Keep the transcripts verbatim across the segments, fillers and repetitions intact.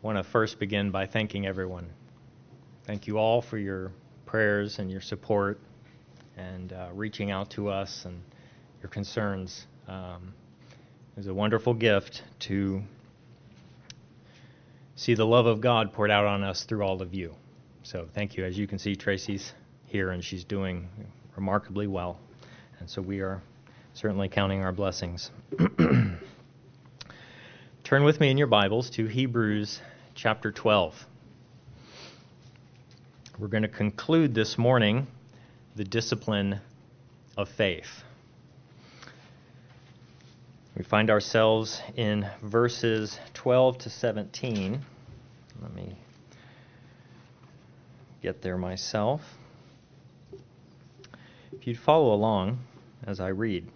want to first begin by thanking everyone. Thank you all for your prayers and your support and uh, reaching out to us and your concerns. Um, it was a wonderful gift to see the love of God poured out on us through all of you. So thank you. As you can see, Tracy's here and she's doing remarkably well. And so we are certainly counting our blessings. Turn with me in your Bibles to Hebrews chapter twelve. We're going to conclude this morning the discipline of faith. We find ourselves in verses twelve to seventeen. Let me get there myself. If you'd follow along as I read.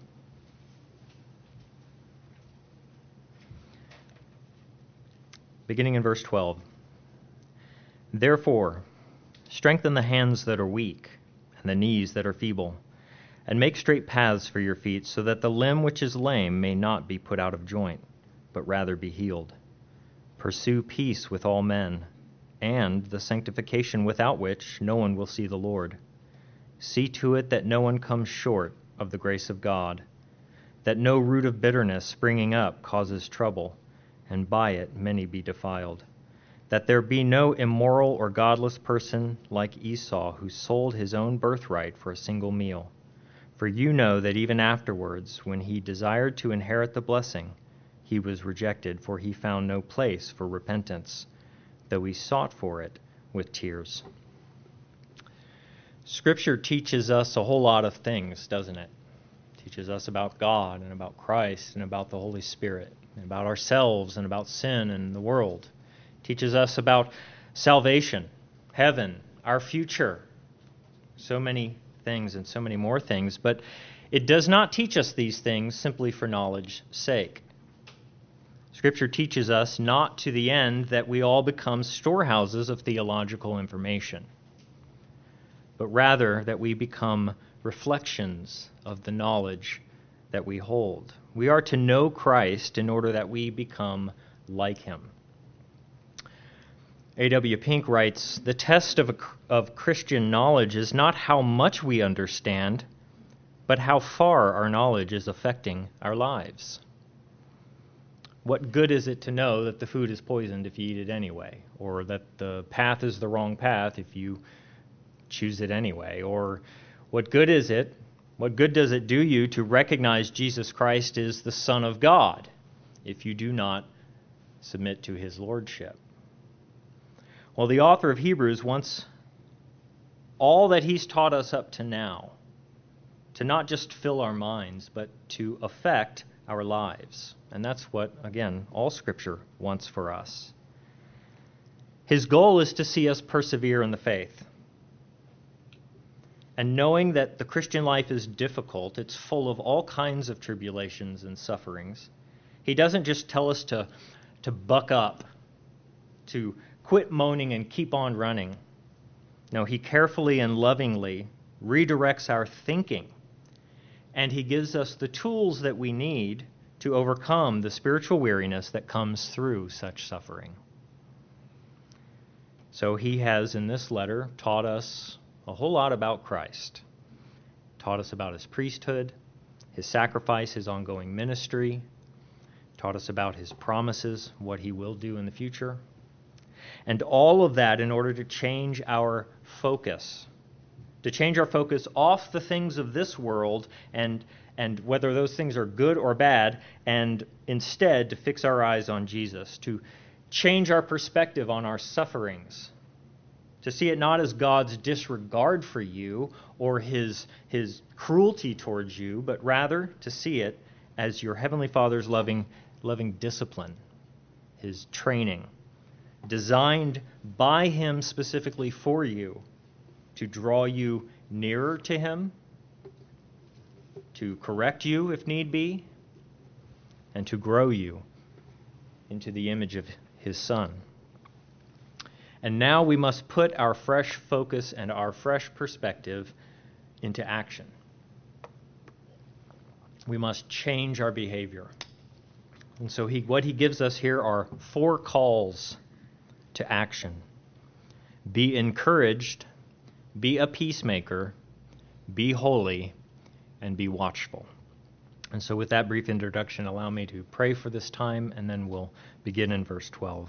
Beginning in verse twelve. Therefore, strengthen the hands that are weak and the knees that are feeble, and make straight paths for your feet, so that the limb which is lame may not be put out of joint, but rather be healed. Pursue peace with all men, and the sanctification without which no one will see the Lord. See to it that no one comes short of the grace of God, that no root of bitterness springing up causes trouble, and by it many be defiled. That there be no immoral or godless person like Esau, who sold his own birthright for a single meal. For you know that even afterwards, when he desired to inherit the blessing, he was rejected, for he found no place for repentance, though he sought for it with tears. Scripture teaches us a whole lot of things, doesn't it? It teaches us about God and about Christ and about the Holy Spirit, and about ourselves and about sin and the world. It teaches us about salvation, heaven, our future, so many things and so many more things, but it does not teach us these things simply for knowledge's sake. Scripture teaches us not to the end that we all become storehouses of theological information, but rather that we become reflections of the knowledge that we hold. We are to know Christ in order that we become like him. A W Pink writes, "The test of, a, of Christian knowledge is not how much we understand, but how far our knowledge is affecting our lives." What good is it to know that the food is poisoned if you eat it anyway, or that the path is the wrong path if you choose it anyway? Or what good is it, what good does it do you to recognize Jesus Christ is the Son of God if you do not submit to his lordship? Well, the author of Hebrews wants all that he's taught us up to now to not just fill our minds, but to affect our lives. And that's what, again, all Scripture wants for us. His goal is to see us persevere in the faith. And knowing that the Christian life is difficult, it's full of all kinds of tribulations and sufferings, he doesn't just tell us to, to buck up, to quit moaning and keep on running. No, he carefully and lovingly redirects our thinking, and he gives us the tools that we need to overcome the spiritual weariness that comes through such suffering. So he has, in this letter, taught us a whole lot about Christ. Taught us about his priesthood, his sacrifice, his ongoing ministry. Taught us about his promises, what he will do in the future. And all of that in order to change our focus. To change our focus off the things of this world and, and whether those things are good or bad, and instead to fix our eyes on Jesus. To change our perspective on our sufferings. To see it not as God's disregard for you or his, his cruelty towards you, but rather to see it as your Heavenly Father's loving, loving discipline, his training, designed by him specifically for you to draw you nearer to him, to correct you if need be, and to grow you into the image of his Son. And now we must put our fresh focus and our fresh perspective into action. We must change our behavior. And so he, what he gives us here are four calls to action. Be encouraged, be a peacemaker, be holy, and be watchful. And so with that brief introduction, allow me to pray for this time, and then we'll begin in verse twelve.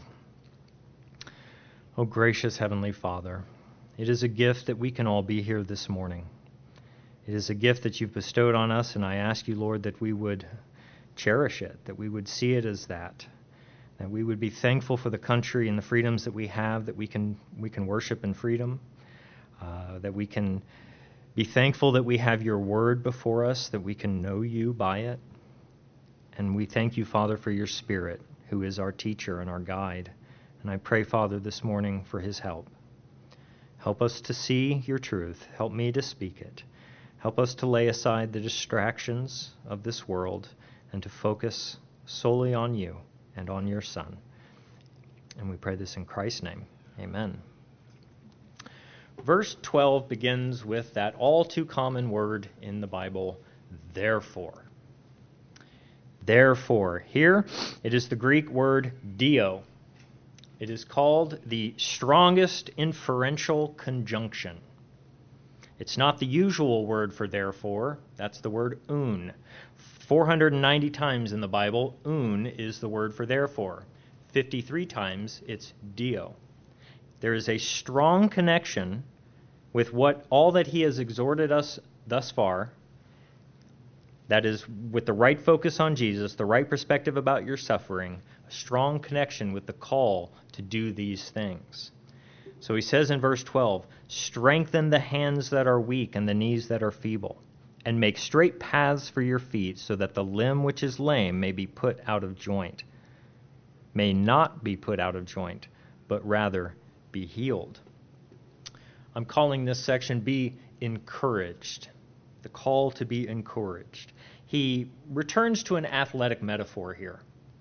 O gracious Heavenly Father, it is a gift that we can all be here this morning. It is a gift that you've bestowed on us, and I ask you, Lord, that we would cherish it, that we would see it as that, that we would be thankful for the country and the freedoms that we have, that we can we can worship in freedom, uh, that we can be thankful that we have your word before us, that we can know you by it. And we thank you, Father, for your Spirit, who is our teacher and our guide. And I pray, Father, this morning for his help. Help us to see your truth. Help me to speak it. Help us to lay aside the distractions of this world and to focus solely on you and on your Son. And we pray this in Christ's name. Amen. Verse twelve begins with that all too common word in the Bible, therefore. Therefore. Here, it is the Greek word dio. It is called the strongest inferential conjunction. It's not the usual word for therefore. That's the word un. four hundred ninety times in the Bible, un is the word for therefore. fifty-three times, it's dio. There is a strong connection with what all that he has exhorted us thus far, that is, with the right focus on Jesus, the right perspective about your suffering, a strong connection with the call to do these things. So he says in verse twelve, strengthen the hands that are weak and the knees that are feeble, and make straight paths for your feet, so that the limb which is lame may be put out of joint, may not be put out of joint, but rather be healed. I'm calling this section Be Encouraged, the call to be encouraged. He returns to an athletic metaphor here.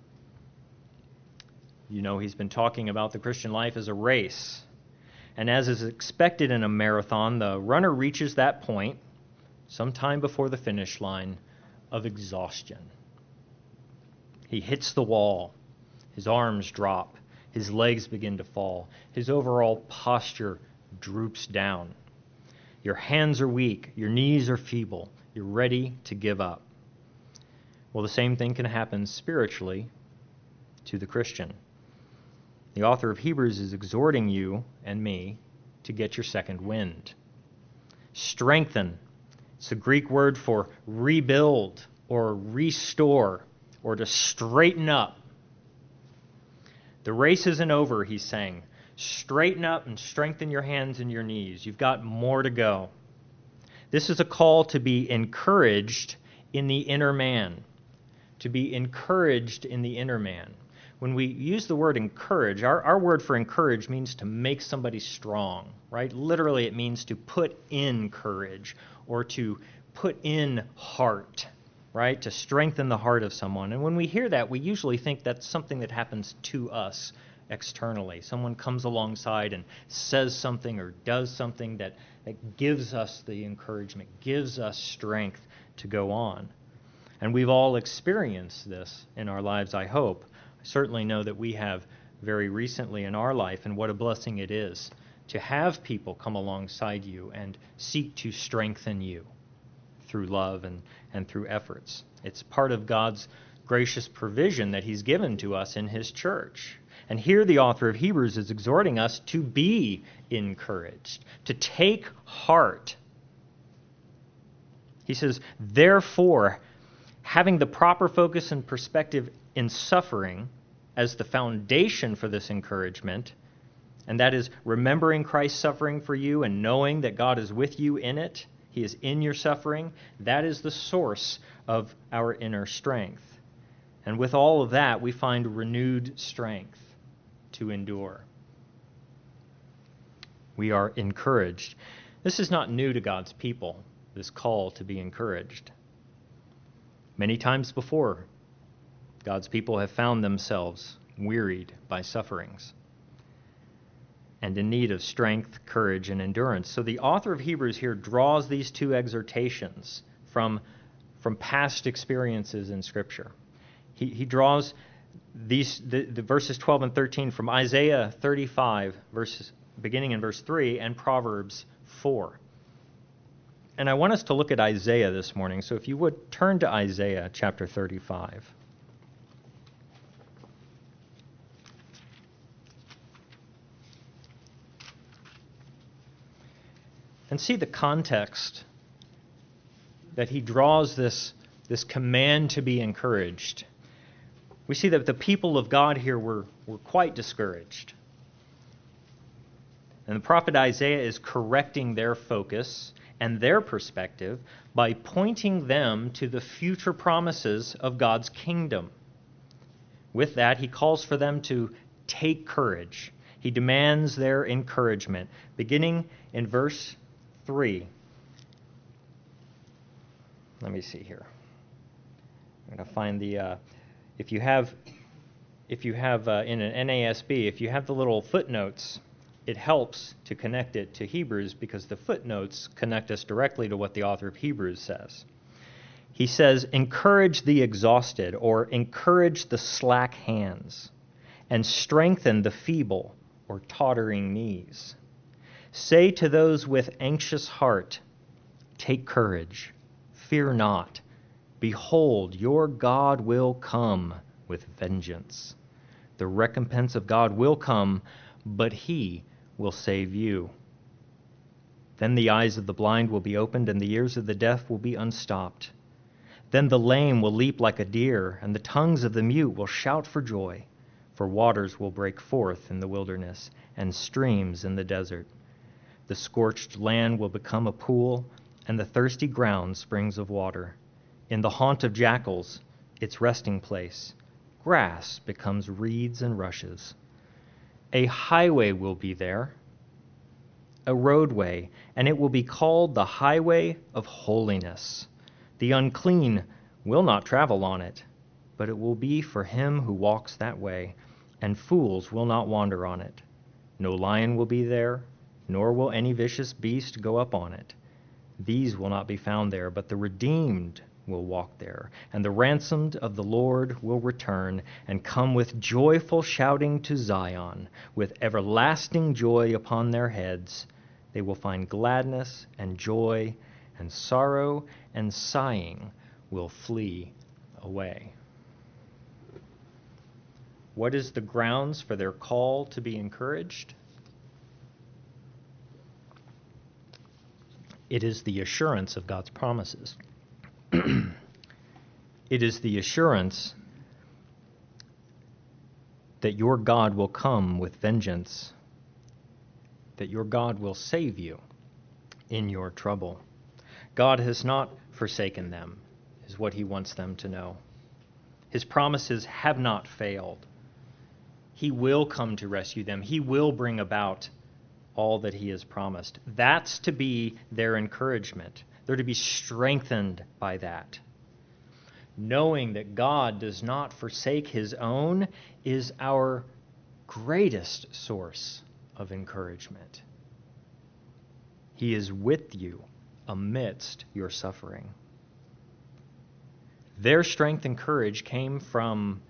You know, he's been talking about the Christian life as a race. And as is expected in a marathon, the runner reaches that point sometime before the finish line of exhaustion. He hits the wall. His arms drop. His legs begin to fall. His overall posture droops down. Your hands are weak. Your knees are feeble. You're ready to give up. Well, the same thing can happen spiritually to the Christian. The author of Hebrews is exhorting you and me to get your second wind. Strengthen. It's the Greek word for rebuild or restore or to straighten up. The race isn't over, he's saying. Straighten up and strengthen your hands and your knees. You've got more to go. This is a call to be encouraged in the inner man. To be encouraged in the inner man. When we use the word encourage, our, our word for encourage means to make somebody strong, right? Literally, it means to put in courage or to put in heart, right? To strengthen the heart of someone. And when we hear that, we usually think that's something that happens to us externally. Someone comes alongside and says something or does something that, that gives us the encouragement, gives us strength to go on. And we've all experienced this in our lives, I hope. I certainly know that we have very recently in our life, and what a blessing it is to have people come alongside you and seek to strengthen you through love and, and through efforts. It's part of God's gracious provision that he's given to us in his church. And here the author of Hebrews is exhorting us to be encouraged, to take heart. He says, therefore, having the proper focus and perspective in suffering as the foundation for this encouragement, and that is remembering Christ's suffering for you and knowing that God is with you in it, he is in your suffering, that is the source of our inner strength. And with all of that, we find renewed strength to endure. We are encouraged. This is not new to God's people, this call to be encouraged. Many times before, God's people have found themselves wearied by sufferings and in need of strength, courage, and endurance. So the author of Hebrews here draws these two exhortations from, from past experiences in Scripture. He, he draws these the, the verses twelve and thirteen from Isaiah thirty-five, verses beginning in verse three, and Proverbs four. And I want us to look at Isaiah this morning. So if you would turn to Isaiah chapter thirty-five. And see the context that he draws this, this command to be encouraged. We see that the people of God here were, were quite discouraged. And the prophet Isaiah is correcting their focus and their perspective by pointing them to the future promises of God's kingdom. With that, he calls for them to take courage. He demands their encouragement. Beginning in verse three. Let me see here. I'm going to find the, uh, if you have, if you have uh, in an N A S B, if you have the little footnotes, it helps to connect it to Hebrews because the footnotes connect us directly to what the author of Hebrews says. He says, encourage the exhausted, or encourage the slack hands, and strengthen the feeble or tottering knees. Say to those with anxious heart, take courage, fear not. Behold, your God will come with vengeance. The recompense of God will come, but he will save you. Then the eyes of the blind will be opened, and the ears of the deaf will be unstopped. Then the lame will leap like a deer, and the tongues of the mute will shout for joy. For waters will break forth in the wilderness, and streams in the desert. The scorched land will become a pool, and the thirsty ground springs of water. In the haunt of jackals, its resting place, grass becomes reeds and rushes. A highway will be there, a roadway, and it will be called the highway of holiness. The unclean will not travel on it, but it will be for him who walks that way, and fools will not wander on it. No lion will be there, nor will any vicious beast go up on it. These will not be found there, but the redeemed will walk there, and the ransomed of the Lord will return and come with joyful shouting to Zion, with everlasting joy upon their heads. They will find gladness and joy, and sorrow and sighing will flee away. What is the grounds for their call to be encouraged? It is the assurance of God's promises. It is the assurance that your God will come with vengeance, that your God will save you in your trouble. God has not forsaken them, is what he wants them to know. His promises have not failed. He will come to rescue them. He will bring about all that he has promised. That's to be their encouragement. They're to be strengthened by that. Knowing that God does not forsake his own is our greatest source of encouragement. He is with you amidst your suffering. Their strength and courage came from,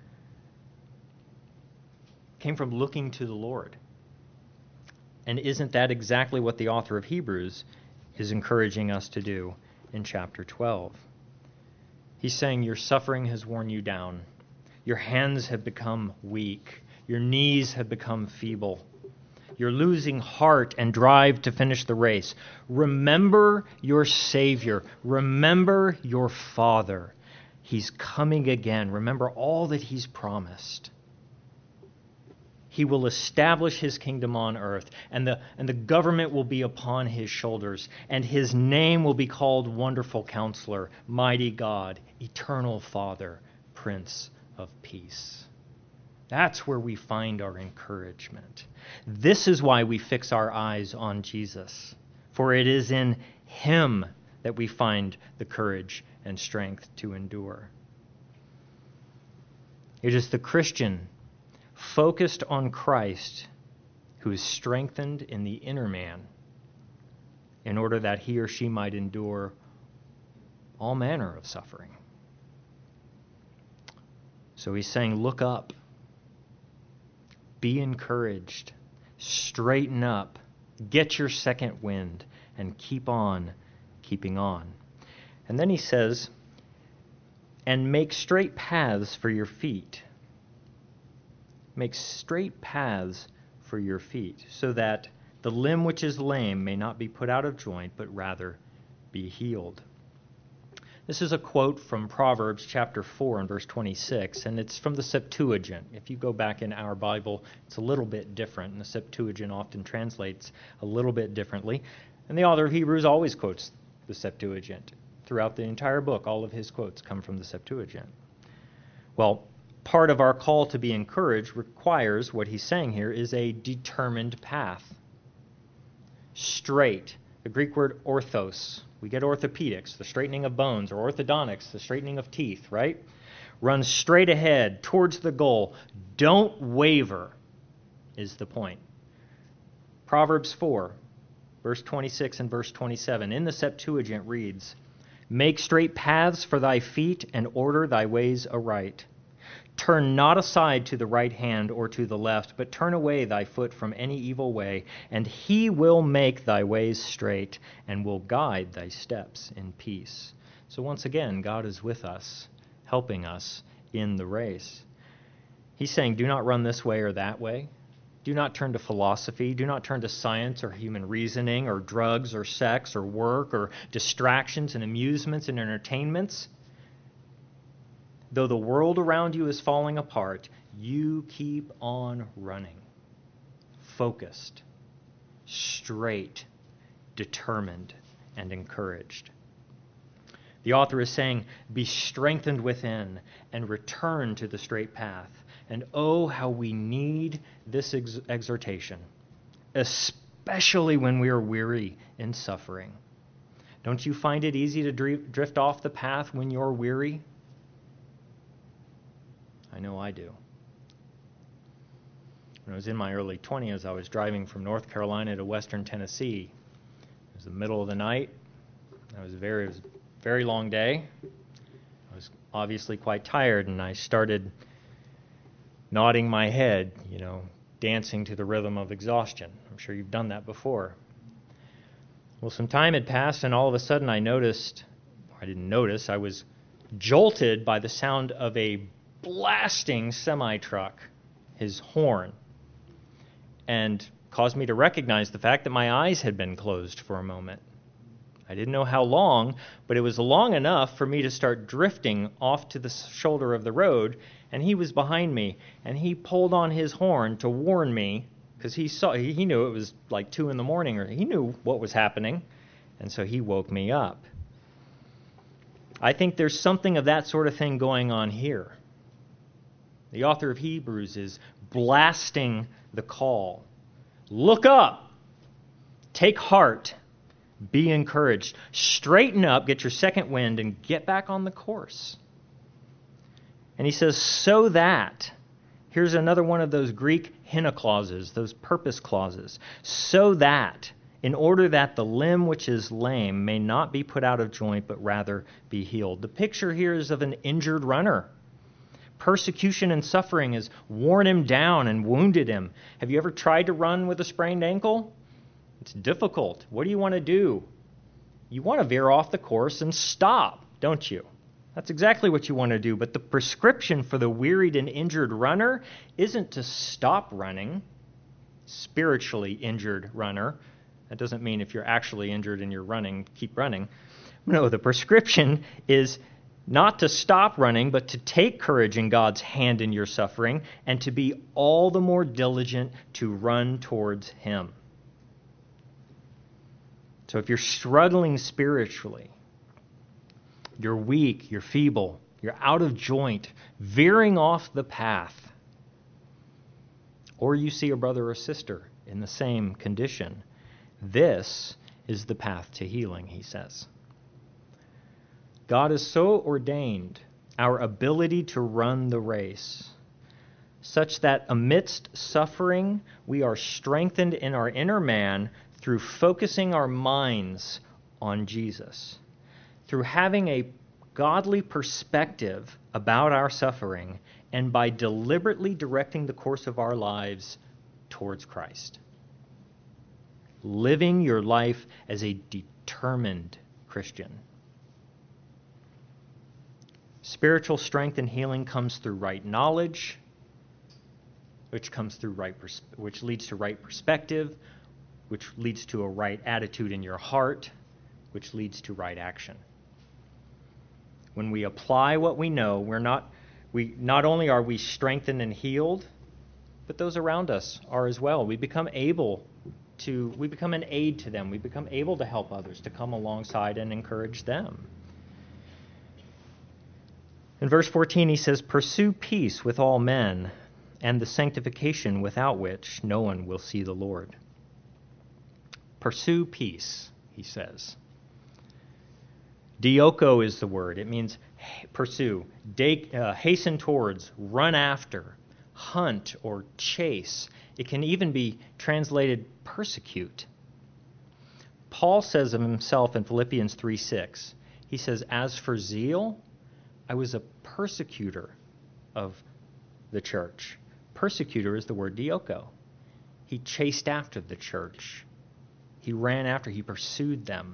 came from looking to the Lord. And isn't that exactly what the author of Hebrews is encouraging us to do in chapter twelve? He's saying your suffering has worn you down. Your hands have become weak. Your knees have become feeble. You're losing heart and drive to finish the race. Remember your Savior. Remember your Father. He's coming again. Remember all that he's promised. He will establish his kingdom on earth, and the, and the government will be upon his shoulders, and his name will be called Wonderful Counselor, Mighty God, Eternal Father, Prince of Peace. That's where we find our encouragement. This is why we fix our eyes on Jesus, for it is in him that we find the courage and strength to endure. It is the Christian focused on Christ who is strengthened in the inner man in order that he or she might endure all manner of suffering. So he's saying, look up. Be encouraged. Straighten up. Get your second wind and keep on keeping on. And then he says, and make straight paths for your feet. Make straight paths for your feet, so that the limb which is lame may not be put out of joint, but rather be healed. This is a quote from Proverbs chapter four and verse twenty-six, and it's from the Septuagint. If you go back in our Bible, it's a little bit different, and the Septuagint often translates a little bit differently. And the author of Hebrews always quotes the Septuagint. Throughout the entire book, all of his quotes come from the Septuagint. Well, part of our call to be encouraged requires, what he's saying here, is a determined path. Straight. The Greek word orthos. We get orthopedics, the straightening of bones, or orthodontics, the straightening of teeth, right? Run straight ahead towards the goal. Don't waver, is the point. Proverbs four, verse twenty-six and verse twenty-seven, in the Septuagint reads, make straight paths for thy feet and order thy ways aright. Turn not aside to the right hand or to the left, but turn away thy foot from any evil way, and he will make thy ways straight and will guide thy steps in peace. So once again, God is with us, helping us in the race. He's saying, do not run this way or that way. Do not turn to philosophy. Do not turn to science or human reasoning or drugs or sex or work or distractions and amusements and entertainments. Though the world around you is falling apart, you keep on running. Focused, straight, determined, and encouraged. The author is saying, be strengthened within and return to the straight path. And oh, how we need this ex- exhortation, especially when we are weary and suffering. Don't you find it easy to drift off the path when you're weary? I know I do. When I was in my early twenties, I was driving from North Carolina to western Tennessee. It was the middle of the night. I was very, it was a very long day. I was obviously quite tired, and I started nodding my head, you know, dancing to the rhythm of exhaustion. I'm sure you've done that before. Well, some time had passed, and all of a sudden I noticed, I didn't notice, I was jolted by the sound of a blasting semi-truck, his horn, and caused me to recognize the fact that my eyes had been closed for a moment. I didn't know how long, but it was long enough for me to start drifting off to the shoulder of the road, and he was behind me, and he pulled on his horn to warn me, because he saw he knew it was like two in the morning, or he knew what was happening, and so he woke me up. I think there's something of that sort of thing going on here. The author of Hebrews is blasting the call. Look up. Take heart. Be encouraged. Straighten up, get your second wind, and get back on the course. And he says, so that, here's another one of those Greek hina clauses, those purpose clauses, so that, in order that the limb which is lame may not be put out of joint, but rather be healed. The picture here is of an injured runner. Persecution and suffering has worn him down and wounded him. Have you ever tried to run with a sprained ankle? It's difficult. What do you want to do? You want to veer off the course and stop, don't you? That's exactly what you want to do. But the prescription for the wearied and injured runner isn't to stop running, spiritually injured runner. That doesn't mean if you're actually injured and you're running, keep running. No, the prescription is not to stop running, but to take courage in God's hand in your suffering and to be all the more diligent to run towards Him. So if you're struggling spiritually, you're weak, you're feeble, you're out of joint, veering off the path, or you see a brother or sister in the same condition, this is the path to healing, he says. God has so ordained our ability to run the race, such that amidst suffering, we are strengthened in our inner man through focusing our minds on Jesus, through having a godly perspective about our suffering and by deliberately directing the course of our lives towards Christ. Living your life as a determined Christian. Spiritual strength and healing comes through right knowledge, which comes through right, pers- which leads to right perspective, which leads to a right attitude in your heart, which leads to right action. When we apply what we know, we're not we not only are we strengthened and healed, but those around us are as well. We become able to we become an aid to them. We become able to help others, to come alongside and encourage them. In verse fourteen, he says, "Pursue peace with all men, and the sanctification without which no one will see the Lord." Pursue peace, he says. Dioko is the word. It means pursue, de- uh, hasten towards, run after, hunt, or chase. It can even be translated persecute. Paul says of himself in Philippians three six, he says, "As for zeal, I was a persecutor of the church." Persecutor is the word dioko. He chased after the church. He ran after, he pursued them.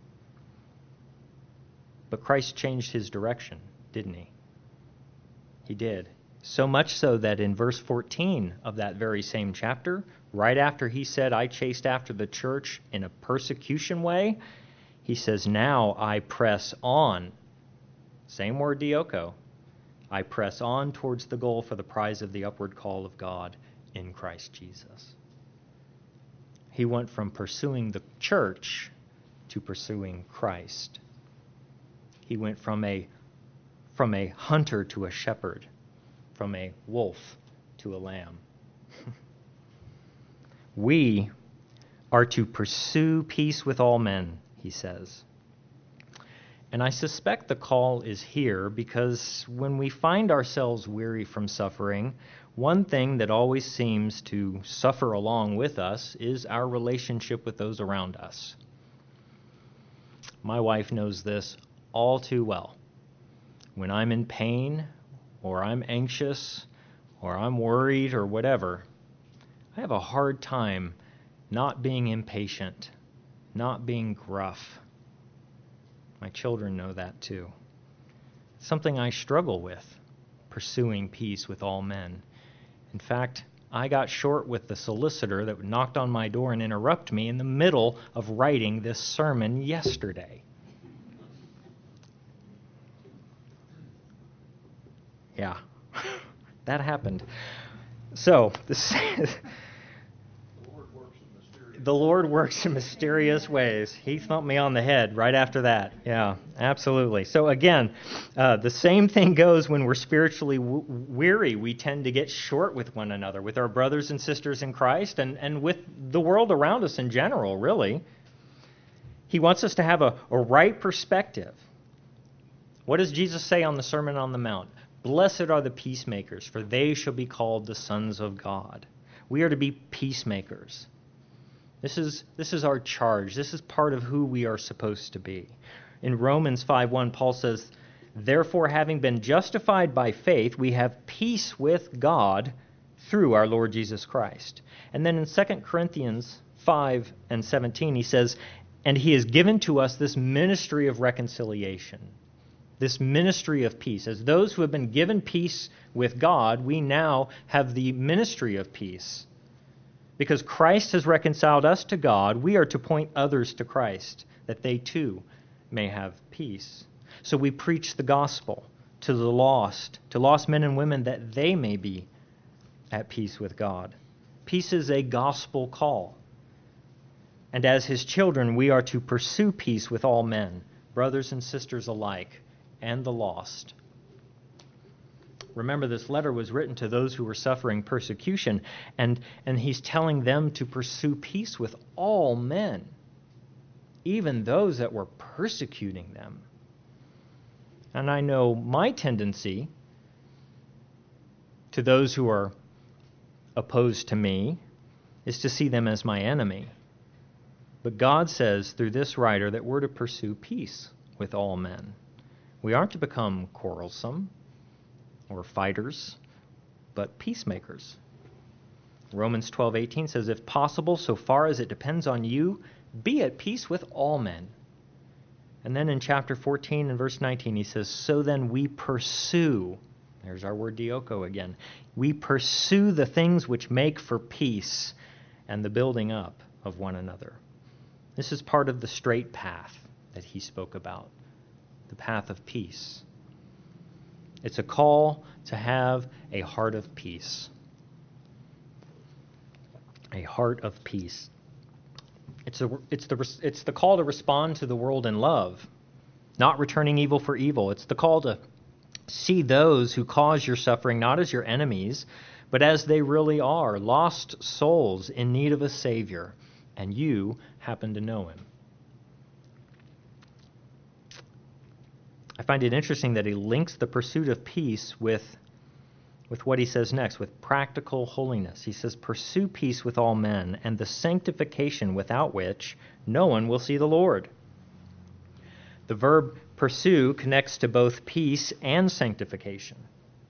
But Christ changed his direction, didn't he? He did. So much so that in verse fourteen of that very same chapter, right after he said, "I chased after the church in a persecution way," he says, "Now I press on." Same word, dioko. "I press on towards the goal for the prize of the upward call of God in Christ Jesus." He went from pursuing the church to pursuing Christ. He went from a from a hunter to a shepherd, from a wolf to a lamb. We are to pursue peace with all men, he says. And I suspect the call is here because when we find ourselves weary from suffering, one thing that always seems to suffer along with us is our relationship with those around us. My wife knows this all too well. When I'm in pain, or I'm anxious, or I'm worried, or whatever, I have a hard time not being impatient, not being gruff. My children know that too. It's something I struggle with, pursuing peace with all men. In fact, I got short with the solicitor that knocked on my door and interrupted me in the middle of writing this sermon yesterday. Yeah, that happened. So, this the Lord works in mysterious ways. He thumped me on the head right after that. Yeah, absolutely. So again, uh, the same thing goes when we're spiritually w- weary. We tend to get short with one another, with our brothers and sisters in Christ, and, and with the world around us in general, really. He wants us to have a, a right perspective. What does Jesus say on the Sermon on the Mount? "Blessed are the peacemakers, for they shall be called the sons of God." We are to be peacemakers. This is this is our charge. This is part of who we are supposed to be. In Romans five one, Paul says, "Therefore, having been justified by faith, we have peace with God through our Lord Jesus Christ." And then in Second Corinthians five and seventeen, he says, "And he has given to us this ministry of reconciliation." This ministry of peace. As those who have been given peace with God, we now have the ministry of peace. Because Christ has reconciled us to God, we are to point others to Christ, that they too may have peace. So we preach the gospel to the lost, to lost men and women, that they may be at peace with God. Peace is a gospel call. And as his children, we are to pursue peace with all men, brothers and sisters alike, and the lost. Remember, this letter was written to those who were suffering persecution, and, and he's telling them to pursue peace with all men, even those that were persecuting them. And I know my tendency to those who are opposed to me is to see them as my enemy. But God says through this writer that we're to pursue peace with all men. We aren't to become quarrelsome or fighters but peacemakers. Romans twelve eighteen says, if possible, so far as it depends on you, be at peace with all men. And then in chapter fourteen and verse nineteen, he says, so then we pursue, there's our word dioko again, we pursue the things which make for peace and the building up of one another. This is part of the straight path that he spoke about, the path of peace. It's a call to have a heart of peace. A heart of peace. It's, a, it's, the, it's the call to respond to the world in love, not returning evil for evil. It's the call to see those who cause your suffering not as your enemies, but as they really are, lost souls in need of a Savior, and you happen to know him. I find it interesting that he links the pursuit of peace with, with what he says next, with practical holiness. He says, pursue peace with all men, and the sanctification without which no one will see the Lord. The verb pursue connects to both peace and sanctification.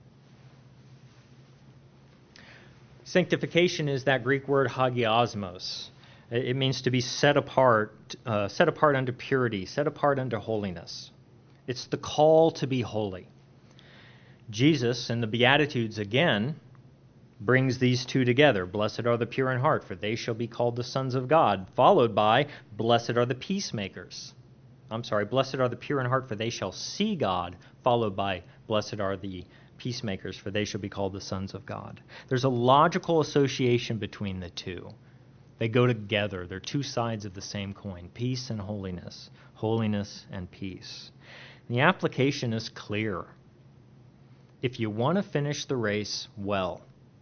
Sanctification is that Greek word hagiosmos. It means to be set apart, uh, set apart unto purity, set apart unto holiness. It's the call to be holy. Jesus, in the Beatitudes again, brings these two together. Blessed are the pure in heart, for they shall be called the sons of God, followed by, blessed are the peacemakers. I'm sorry, blessed are the pure in heart, for they shall see God, followed by, blessed are the peacemakers, for they shall be called the sons of God. There's a logical association between the two. They go together. They're two sides of the same coin, peace and holiness, holiness and peace. The application is clear. If you want to finish the race well,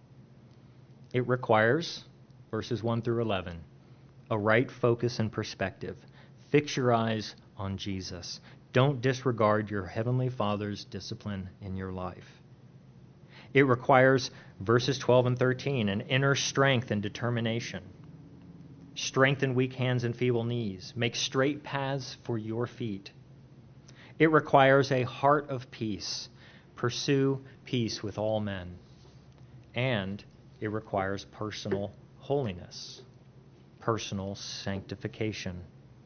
it requires, verses one through eleven, a right focus and perspective. Fix your eyes on Jesus. Don't disregard your Heavenly Father's discipline in your life. It requires, verses twelve and thirteen, an inner strength and determination. Strengthen weak hands and feeble knees. Make straight paths for your feet. It requires a heart of peace. Pursue peace with all men. And it requires personal holiness, personal sanctification.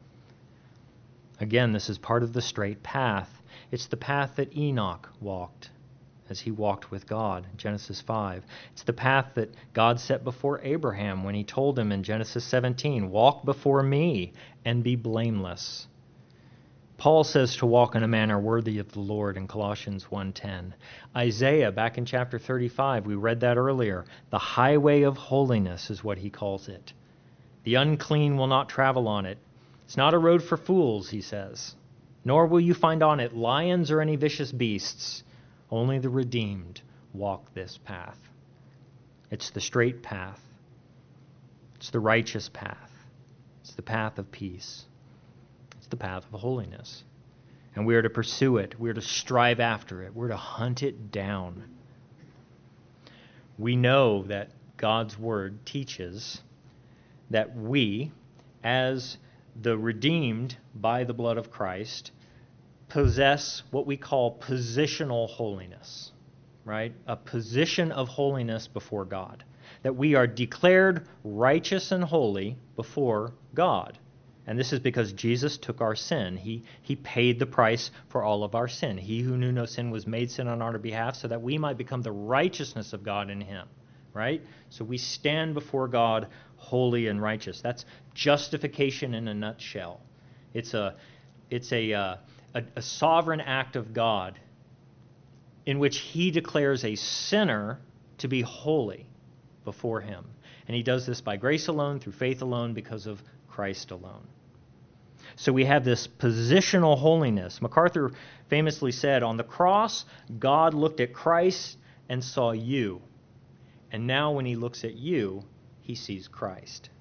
Again, this is part of the straight path. It's the path that Enoch walked as he walked with God, Genesis five. It's the path that God set before Abraham when he told him in Genesis seventeen, walk before me and be blameless. Paul says to walk in a manner worthy of the Lord in Colossians one ten. Isaiah, back in chapter thirty-five, we read that earlier. The highway of holiness is what he calls it. The unclean will not travel on it. It's not a road for fools, he says. Nor will you find on it lions or any vicious beasts. Only the redeemed walk this path. It's the straight path. It's the righteous path. It's the path of peace. The path of holiness. And we are to pursue it. We are to strive after it. We're to hunt it down. We know that God's Word teaches that we, as the redeemed by the blood of Christ, possess what we call positional holiness, right? A position of holiness before God. That we are declared righteous and holy before God. And this is because Jesus took our sin. He, he paid the price for all of our sin. He who knew no sin was made sin on our behalf so that we might become the righteousness of God in him, right? So we stand before God holy and righteous. That's justification in a nutshell. It's a, it's a, uh, a, a sovereign act of God in which he declares a sinner to be holy before him. And he does this by grace alone, through faith alone, because of Christ alone. So we have this positional holiness. MacArthur famously said, on the cross, God looked at Christ and saw you. And now when he looks at you, he sees Christ.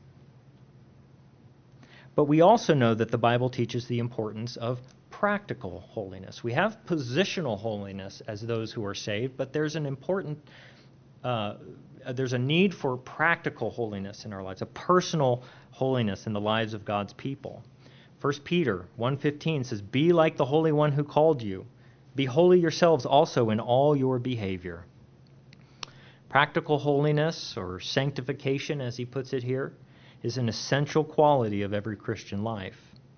But we also know that the Bible teaches the importance of practical holiness. We have positional holiness as those who are saved, but there's an important uh, there's a need for practical holiness in our lives, a personal holiness in the lives of God's people. First Peter one fifteen says, be like the Holy One who called you. Be holy yourselves also in all your behavior. Practical holiness, or sanctification as he puts it here, is an essential quality of every Christian life.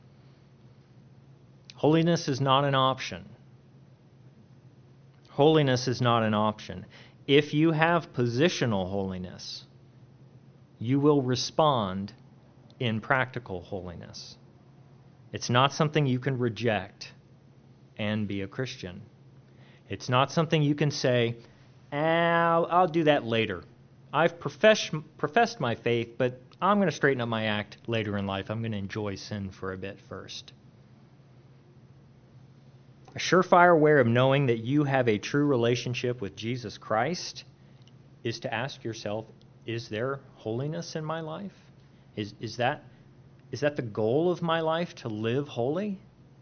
Holiness is not an option. Holiness is not an option. If you have positional holiness, you will respond in practical holiness. It's not something you can reject and be a Christian. It's not something you can say, I'll, I'll do that later. I've profess, professed my faith, but I'm going to straighten up my act later in life. I'm going to enjoy sin for a bit first. A surefire way of knowing that you have a true relationship with Jesus Christ is to ask yourself, is there holiness in my life? Is, is, that, is that the goal of my life, to live holy?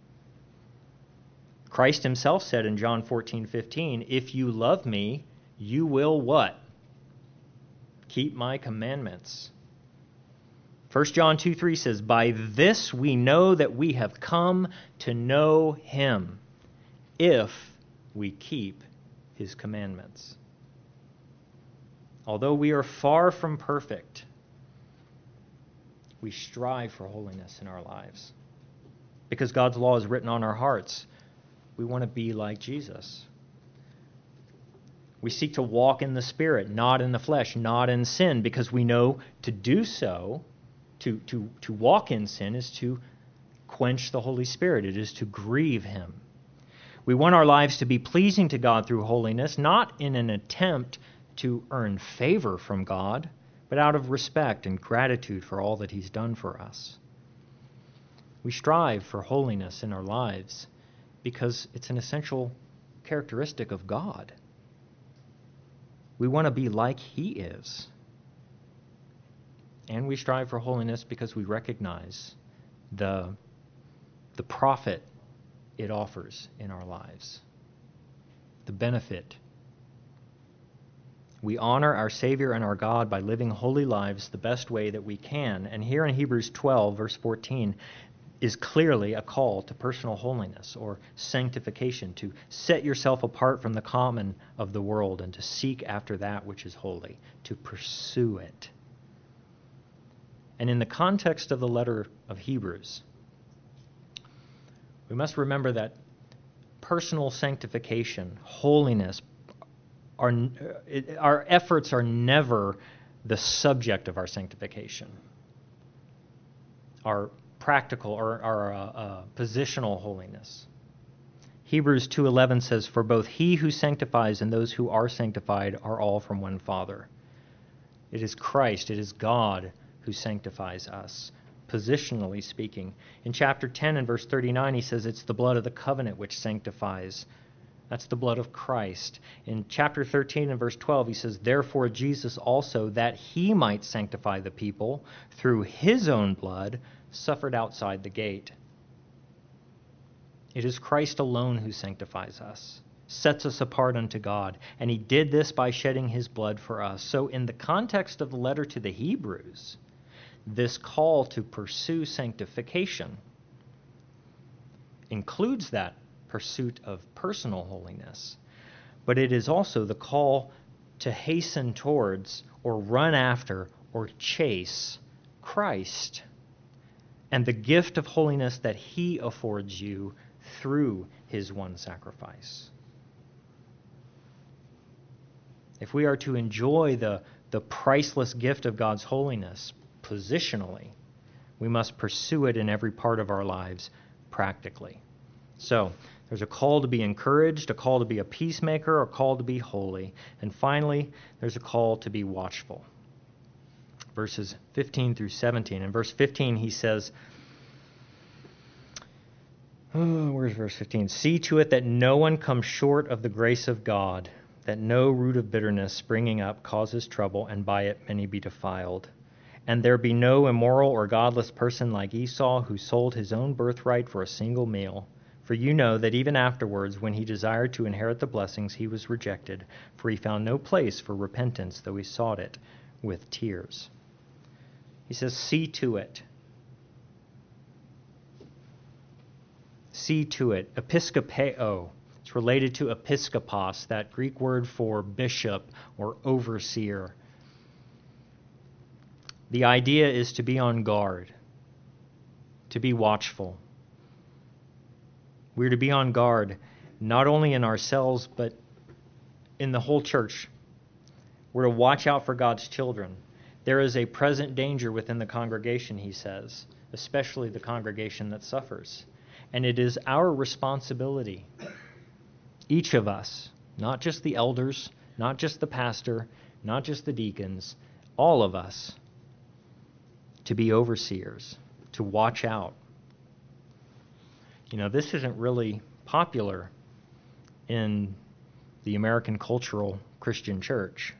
Christ himself said in John fourteen fifteen, if you love me, you will what? Keep my commandments. First John two three says, by this we know that we have come to know him, if we keep his commandments. Although we are far from perfect, we strive for holiness in our lives. Because God's law is written on our hearts, we want to be like Jesus. We seek to walk in the Spirit, not in the flesh, not in sin, because we know to do so, to, to, to walk in sin, is to quench the Holy Spirit. It is to grieve him. We want our lives to be pleasing to God through holiness, not in an attempt to earn favor from God, but out of respect and gratitude for all that he's done for us. We strive for holiness in our lives because it's an essential characteristic of God. We want to be like he is. And we strive for holiness because we recognize the, the profit it offers in our lives, the benefit. We honor our Savior and our God by living holy lives the best way that we can. And here in Hebrews twelve, verse fourteen, is clearly a call to personal holiness or sanctification, to set yourself apart from the common of the world and to seek after that which is holy, to pursue it. And in the context of the letter of Hebrews, we must remember that personal sanctification, holiness, our, our efforts are never the subject of our sanctification. Our practical or our uh, uh, positional holiness. Hebrews two eleven says, for both he who sanctifies and those who are sanctified are all from one Father. It is Christ, it is God who sanctifies us, positionally speaking. In chapter ten and verse thirty-nine, he says it's the blood of the covenant which sanctifies. That's the blood of Christ. In chapter thirteen and verse twelve, he says, therefore Jesus also, that he might sanctify the people through his own blood, suffered outside the gate. It is Christ alone who sanctifies us, sets us apart unto God, and he did this by shedding his blood for us. So in the context of the letter to the Hebrews, this call to pursue sanctification includes that pursuit of personal holiness, but it is also the call to hasten towards or run after or chase Christ and the gift of holiness that he affords you through his one sacrifice. If we are to enjoy the, the priceless gift of God's holiness positionally, we must pursue it in every part of our lives practically. So, there's a call to be encouraged, a call to be a peacemaker, a call to be holy. And finally, there's a call to be watchful. Verses fifteen through seventeen. In verse fifteen, he says, oh, where's verse fifteen? See to it that no one comes short of the grace of God, that no root of bitterness springing up causes trouble, and by it many be defiled. And there be no immoral or godless person like Esau, who sold his own birthright for a single meal. For you know that even afterwards, when he desired to inherit the blessings, he was rejected, for he found no place for repentance, though he sought it with tears. He says, see to it. See to it. Episkopeo. It's related to episkopos, that Greek word for bishop or overseer. The idea is to be on guard, to be watchful. We're to be on guard, not only in ourselves, but in the whole church. We're to watch out for God's children. There is a present danger within the congregation, he says, especially the congregation that suffers. And it is our responsibility, each of us, not just the elders, not just the pastor, not just the deacons, all of us, to be overseers, to watch out. You know, this isn't really popular in the American cultural Christian church.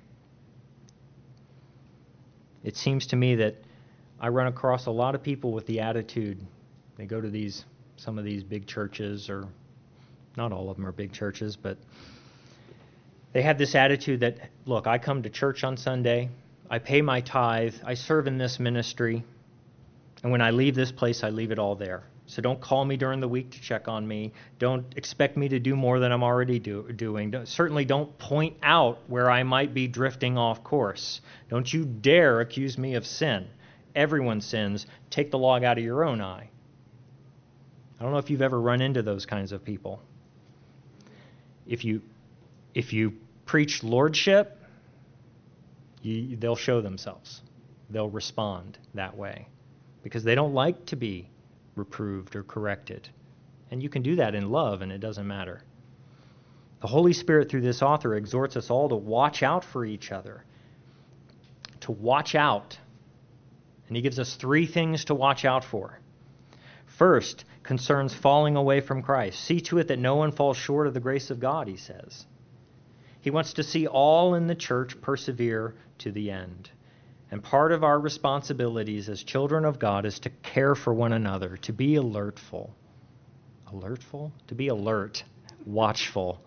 It seems to me that I run across a lot of people with the attitude, they go to these, some of these big churches, or not all of them are big churches, but they have this attitude that, look, I come to church on Sunday, I pay my tithe, I serve in this ministry, and when I leave this place, I leave it all there. So don't call me during the week to check on me. Don't expect me to do more than I'm already do, doing. Don't, certainly don't point out where I might be drifting off course. Don't you dare accuse me of sin. Everyone sins. Take the log out of your own eye. I don't know if you've ever run into those kinds of people. If you, if you preach lordship, you, they'll show themselves. They'll respond that way because they don't like to be reproved or corrected. And you can do that in love, and it doesn't matter. The Holy Spirit, through this author, exhorts us all to watch out for each other. To watch out. And he gives us three things to watch out for. First, concerns falling away from Christ. See to it that no one falls short of the grace of God, he says. He wants to see all in the church persevere to the end. And part of our responsibilities as children of God is to care for one another, to be alertful. Alertful? To be alert, watchful.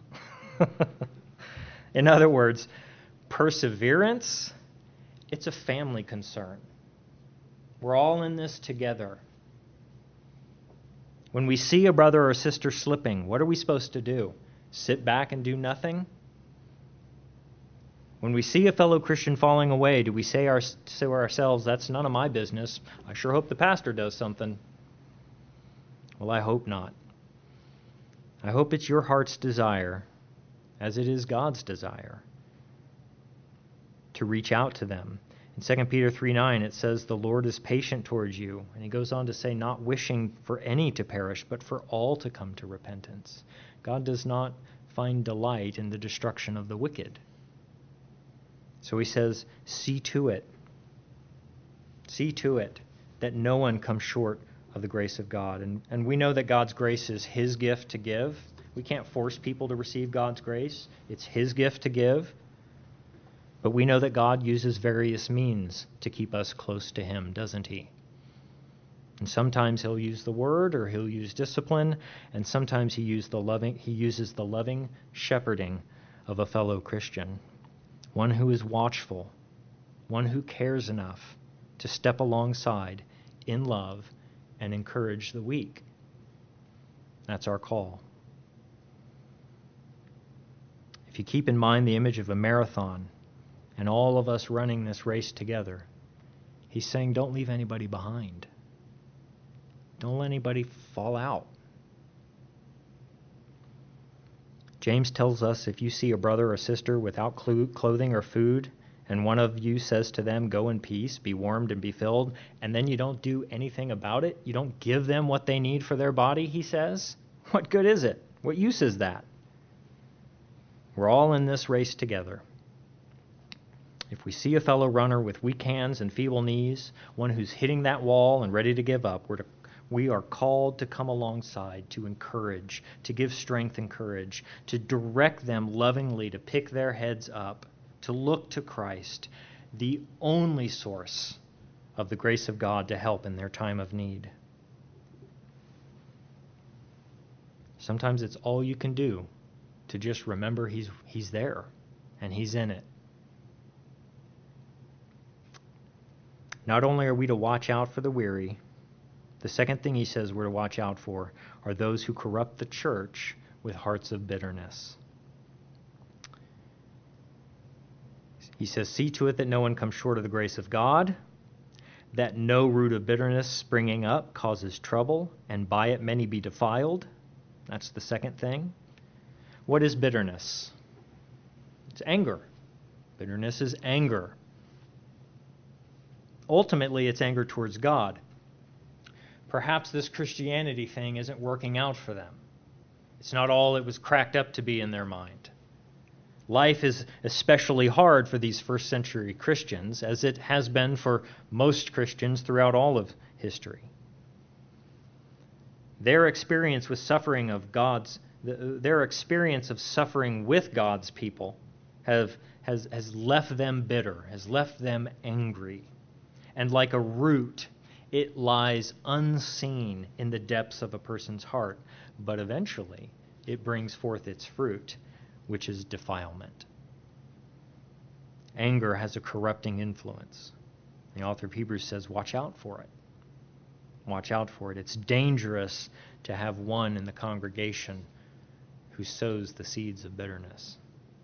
In other words, perseverance, it's a family concern. We're all in this together. When we see a brother or sister slipping, what are we supposed to do? Sit back and do nothing? When we see a fellow Christian falling away, do we say our, to ourselves, that's none of my business. I sure hope the pastor does something. Well, I hope not. I hope it's your heart's desire, as it is God's desire, to reach out to them. In Second Peter three nine, it says, the Lord is patient towards you. And he goes on to say, not wishing for any to perish, but for all to come to repentance. God does not find delight in the destruction of the wicked. So he says, see to it. See to it that no one comes short of the grace of God. And, and we know that God's grace is his gift to give. We can't force people to receive God's grace. It's his gift to give. But we know that God uses various means to keep us close to him, doesn't he? And sometimes he'll use the word, or he'll use discipline, and sometimes he, use the loving, he uses the loving shepherding of a fellow Christian. One who is watchful, one who cares enough to step alongside in love and encourage the weak. That's our call. If you keep in mind the image of a marathon and all of us running this race together, he's saying don't leave anybody behind. Don't let anybody fall out. James tells us if you see a brother or sister without clothing or food, and one of you says to them, go in peace, be warmed and be filled, and then you don't do anything about it, you don't give them what they need for their body, he says, what good is it? What use is that? We're all in this race together. If we see a fellow runner with weak hands and feeble knees, one who's hitting that wall and ready to give up, we're to We are called to come alongside, to encourage, to give strength and courage, to direct them lovingly to pick their heads up, to look to Christ, the only source of the grace of God to help in their time of need. Sometimes it's all you can do to just remember he's, he's there and he's in it. Not only are we to watch out for the weary, the second thing he says we're to watch out for are those who corrupt the church with hearts of bitterness. He says, see to it that no one comes short of the grace of God, that no root of bitterness springing up causes trouble, and by it many be defiled. That's the second thing. What is bitterness? It's anger. Bitterness is anger. Ultimately, it's anger towards God. Perhaps this Christianity thing isn't working out for them. It's not all it was cracked up to be in their mind. Life is especially hard for these first century Christians, as it has been for most Christians throughout all of history. Their experience with suffering of God's, their experience of suffering with God's people have has has left them bitter, has left them angry. And like a root, it lies unseen in the depths of a person's heart, but eventually it brings forth its fruit, which is defilement. Anger has a corrupting influence. The author of Hebrews says, watch out for it. Watch out for it. It's dangerous to have one in the congregation who sows the seeds of bitterness.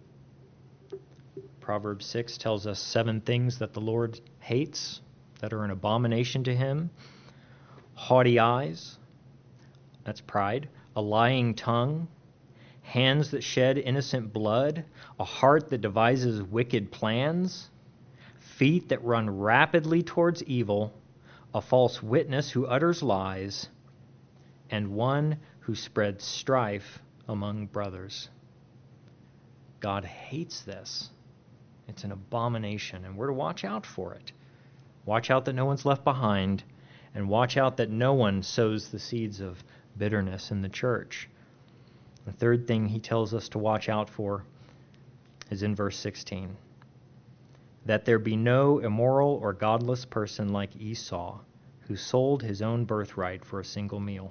Proverbs six tells us seven things that the Lord hates, that are an abomination to him. Haughty eyes, that's pride. A lying tongue, hands that shed innocent blood, a heart that devises wicked plans, feet that run rapidly towards evil, a false witness who utters lies, and one who spreads strife among brothers. God hates this. It's an abomination, and we're to watch out for it. Watch out that no one's left behind, and watch out that no one sows the seeds of bitterness in the church. The third thing he tells us to watch out for is in verse sixteen. That there be no immoral or godless person like Esau, who sold his own birthright for a single meal.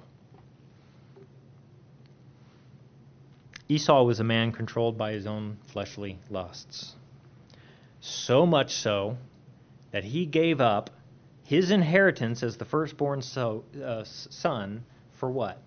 Esau was a man controlled by his own fleshly lusts. So much so that he gave up his inheritance as the firstborn so, uh, son for what?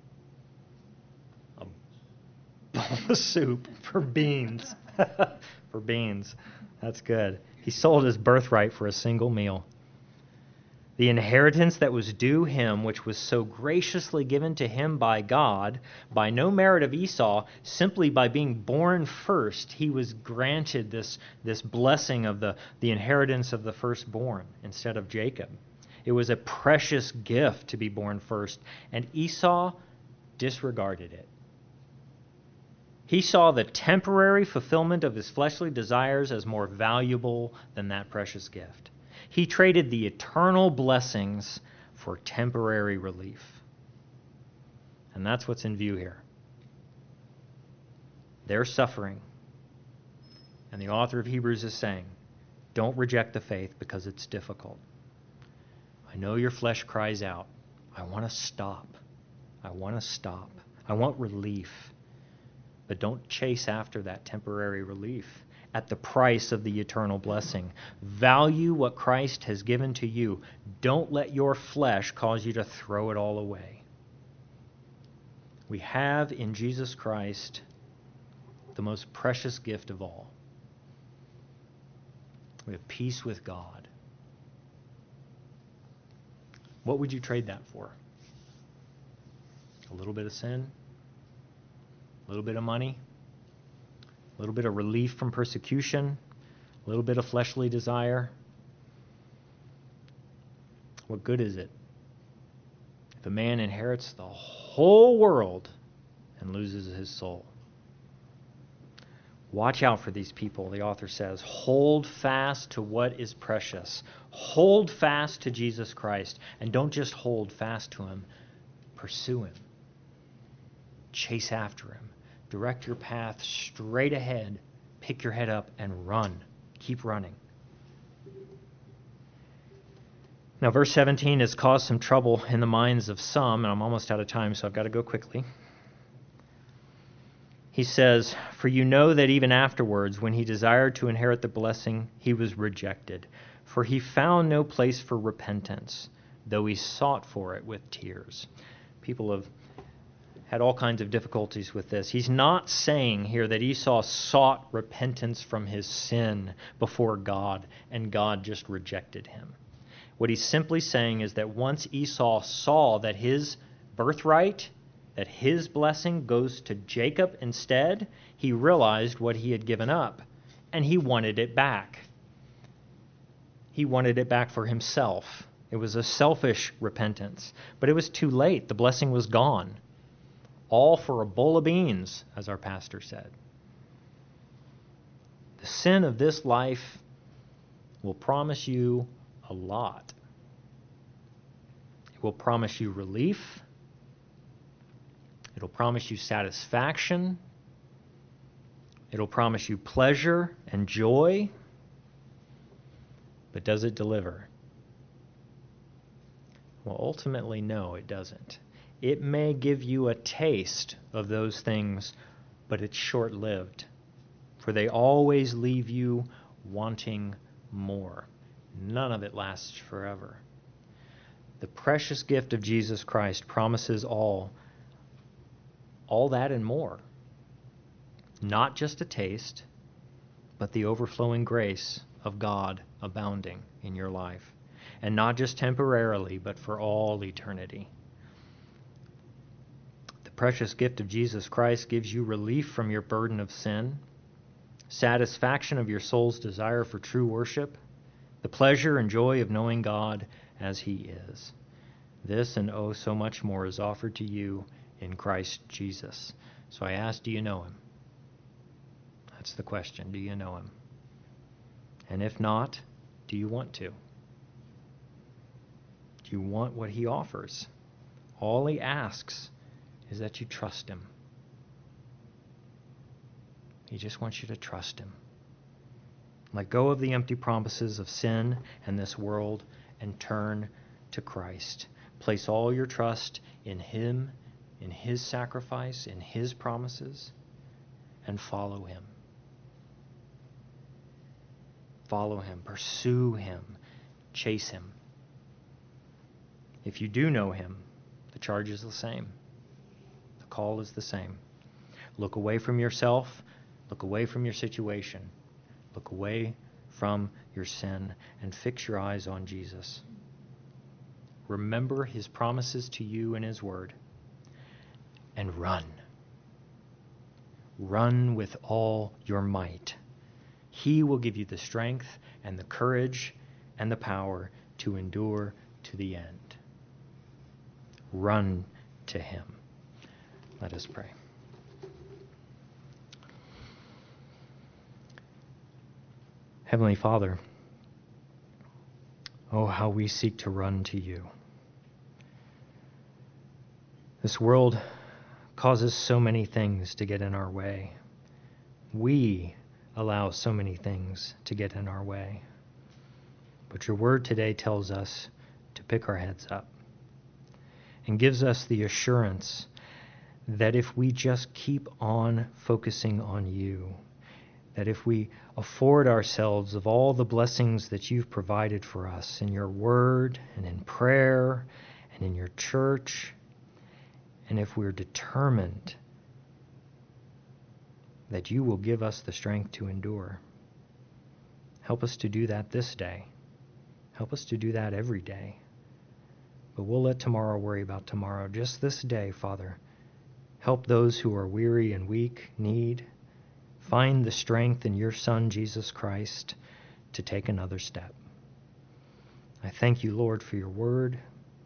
A bowl of soup for beans. For beans. That's good. He sold his birthright for a single meal. The inheritance that was due him, which was so graciously given to him by God, by no merit of Esau, simply by being born first, he was granted this, this blessing of the, the inheritance of the firstborn instead of Jacob. It was a precious gift to be born first, and Esau disregarded it. He saw the temporary fulfillment of his fleshly desires as more valuable than that precious gift. He traded the eternal blessings for temporary relief. And that's what's in view here. They're suffering. And the author of Hebrews is saying, don't reject the faith because it's difficult. I know your flesh cries out, I want to stop. I want to stop. I want relief. But don't chase after that temporary relief at the price of the eternal blessing. Value what Christ has given to you. Don't let your flesh cause you to throw it all away. We have in Jesus Christ the most precious gift of all. We have peace with God. What would you trade that for? A little bit of sin? A little bit of money? A little bit of relief from persecution? A little bit of fleshly desire? What good is it if a man inherits the whole world and loses his soul? Watch out for these people, the author says. Hold fast to what is precious. Hold fast to Jesus Christ. And don't just hold fast to him. Pursue him. Chase after him. Direct your path straight ahead. Pick your head up and run. Keep running. Now, verse seventeen has caused some trouble in the minds of some, and I'm almost out of time, so I've got to go quickly. He says, "For you know that even afterwards, when he desired to inherit the blessing, he was rejected. For he found no place for repentance, though he sought for it with tears." People have had all kinds of difficulties with this. He's not saying here that Esau sought repentance from his sin before God and God just rejected him. What he's simply saying is that once Esau saw that his birthright, that his blessing goes to Jacob instead, he realized what he had given up, and he wanted it back. He wanted it back for himself. It was a selfish repentance, but it was too late. The blessing was gone. All for a bowl of beans, as our pastor said. The sin of this life will promise you a lot. It will promise you relief. It'll promise you satisfaction. It'll promise you pleasure and joy. But does it deliver? Well, ultimately, no, it doesn't. It may give you a taste of those things, but it's short-lived, for they always leave you wanting more. None of it lasts forever. The precious gift of Jesus Christ promises all, all that and more. Not just a taste, but the overflowing grace of God abounding in your life. And not just temporarily, but for all eternity. The precious gift of Jesus Christ gives you relief from your burden of sin, satisfaction of your soul's desire for true worship, the pleasure and joy of knowing God as He is. This and oh so much more is offered to you in Christ Jesus. So I ask, do you know Him? That's the question. Do you know Him? And if not, do you want to? Do you want what He offers? All He asks is that you trust Him. He just wants you to trust Him. Let go of the empty promises of sin and this world and turn to Christ. Place all your trust in Him, in His sacrifice, in His promises, and follow Him. Follow Him. Pursue Him. Chase Him. If you do know Him, the charge is the same. The call is the same. Look away from yourself. Look away from your situation. Look away from your sin and fix your eyes on Jesus. Remember His promises to you in His Word and run. Run with all your might. He will give you the strength and the courage and the power to endure to the end. Run to Him. Let us pray. Heavenly Father, oh, how we seek to run to You. This world causes so many things to get in our way. We allow so many things to get in our way. But Your Word today tells us to pick our heads up and gives us the assurance that if we just keep on focusing on You, that if we afford ourselves of all the blessings that You've provided for us in Your Word and in prayer and in Your church, and if we're determined that You will give us the strength to endure, help us to do that this day. Help us to do that every day. But we'll let tomorrow worry about tomorrow. Just this day, Father, help those who are weary and weak, need, find the strength in Your Son, Jesus Christ, to take another step. I thank You, Lord, for Your Word.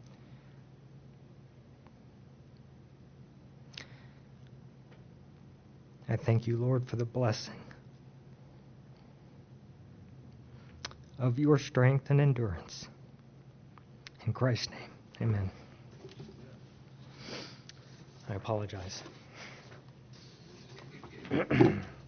I thank You, Lord, for the blessing of Your strength and endurance. In Christ's name, amen. I apologize.